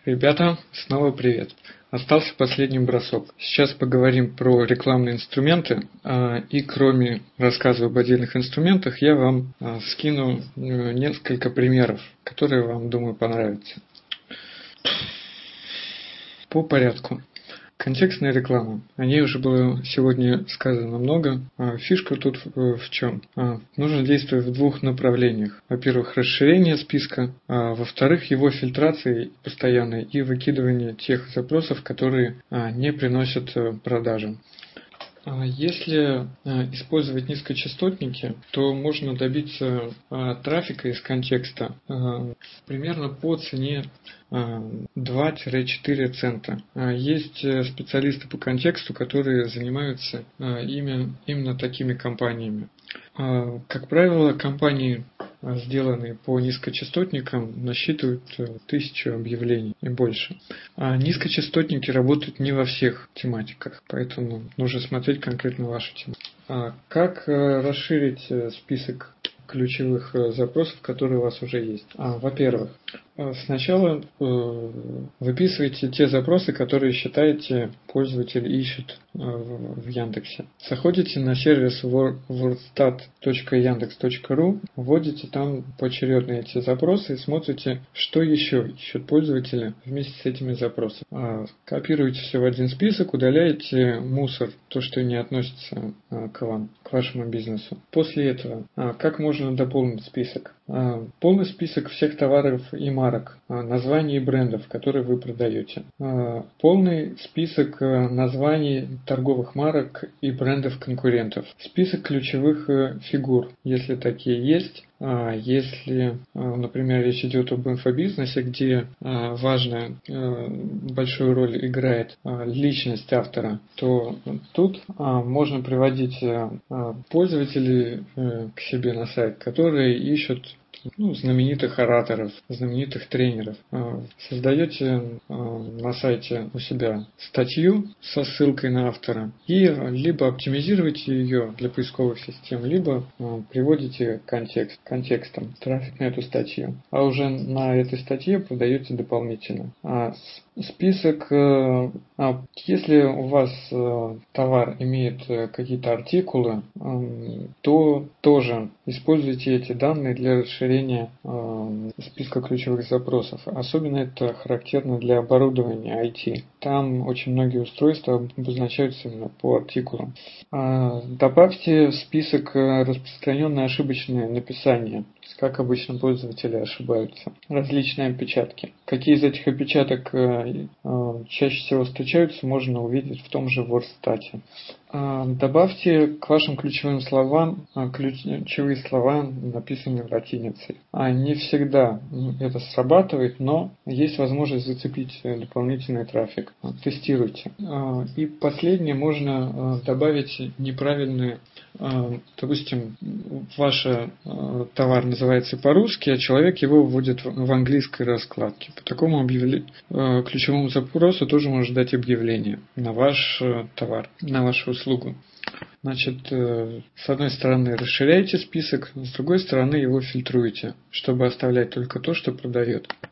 Ребята, снова привет. Остался последний бросок. Сейчас поговорим про рекламные инструменты. И кроме рассказа об отдельных инструментах, я вам скину несколько примеров, которые вам, думаю, понравятся. По порядку. Контекстная реклама. О ней уже было сегодня сказано много. Фишка тут в чем? Нужно действовать в двух направлениях. Во-первых, расширение списка, во-вторых, его фильтрация постоянная и выкидывание тех запросов, которые не приносят продажи. Если использовать низкочастотники, то можно добиться трафика из контекста примерно по цене 2-4 цента. Есть специалисты по контексту, которые занимаются именно такими компаниями. Как правило, компании, сделанные по низкочастотникам, насчитывают 1000 объявлений и больше. Низкочастотники работают не во всех тематиках, поэтому нужно смотреть конкретно вашу тематику. Как расширить список ключевых запросов, которые у вас уже есть? Во-первых, сначала выписывайте те запросы, которые считаете пользователь ищет в Яндексе. Заходите на сервис wordstat.yandex.ru, вводите там поочередно эти запросы и смотрите, что еще ищут пользователи вместе с этими запросами. Копируете все в один список, удаляете мусор, то, что не относится к вам, к вашему бизнесу. После этого, как можно дополнить список? Полный список всех товаров и марок, названий и брендов, которые вы продаете. Полный список названий торговых марок и брендов конкурентов. Список ключевых фигур, если такие есть. Если, например, речь идет об инфобизнесе, где важную большую роль играет личность автора, то тут можно приводить пользователей к себе на сайт, которые ищут знаменитых ораторов, знаменитых тренеров. Создаете на сайте у себя статью со ссылкой на автора и либо оптимизируете ее для поисковых систем, либо приводите контекстом трафик на эту статью. А уже на этой статье продаете дополнительно. Список, если у вас товар имеет какие-то артикулы, то тоже используйте эти данные для расширения списка ключевых запросов. Особенно это характерно для оборудования IT. Там очень многие устройства обозначаются именно по артикулам. Добавьте в список распространенное ошибочное написание. Как обычно пользователи ошибаются. Различные опечатки. Какие из этих опечаток чаще всего встречаются, можно увидеть в том же Wordstat. Добавьте к вашим ключевым словам ключевые слова, написанные латиницей. Не всегда это срабатывает, но есть возможность зацепить дополнительный трафик. Тестируйте. И последнее, можно добавить неправильные, допустим, ваш товар называется по-русски, а человек его вводит в английской раскладке. По такому ключевому запросу тоже можно дать объявление на ваш товар, на вашу услугу. Значит, с одной стороны расширяйте список, с другой стороны его фильтруете, чтобы оставлять только то, что продает.